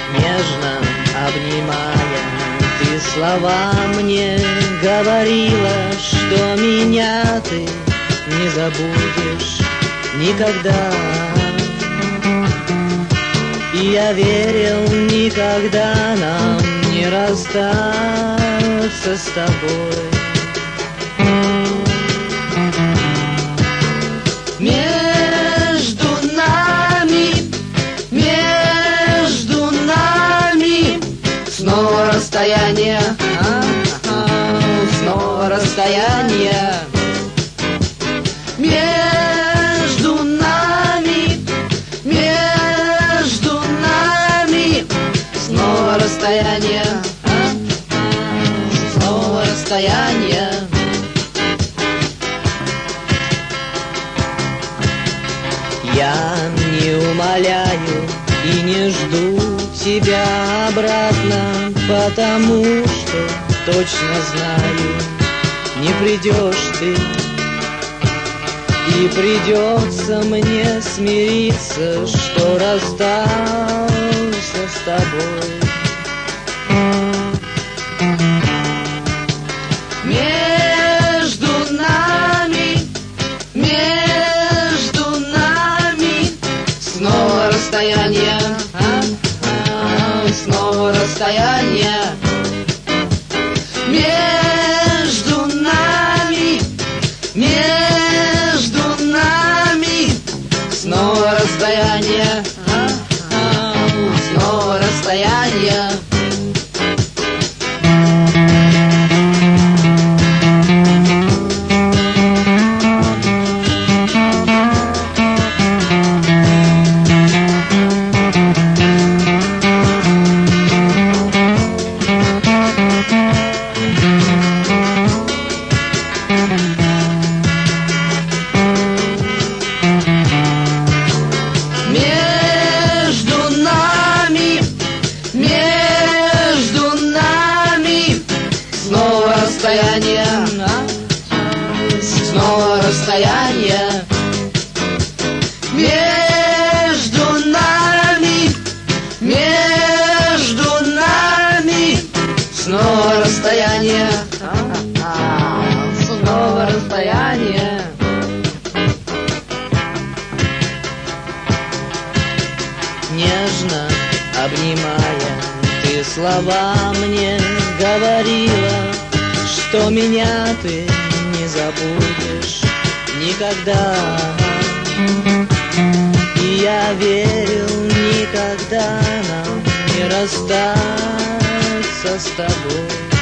Нежно обнимая, ты слова мне говорила, что меня ты не забудешь никогда. И я верил, никогда нам не расстаться с тобой. Между нами снова расстояние, снова расстояние. Между нами снова расстояние, снова расстояние. Я не умоляю и не жду тебя обратно, потому что точно знаю, не придешь ты. И придется мне смириться, что расстался с тобой. Между нами снова расстояние, снова расстояние. Между нами снова расстояние, снова расстояние. Снова расстояние, снова расстояние. Между нами снова расстояние, снова расстояние. Нежно обнимая, ты слова мне говорила, что меня ты не забудешь никогда. И я верил, никогда нам не расстаться с тобой.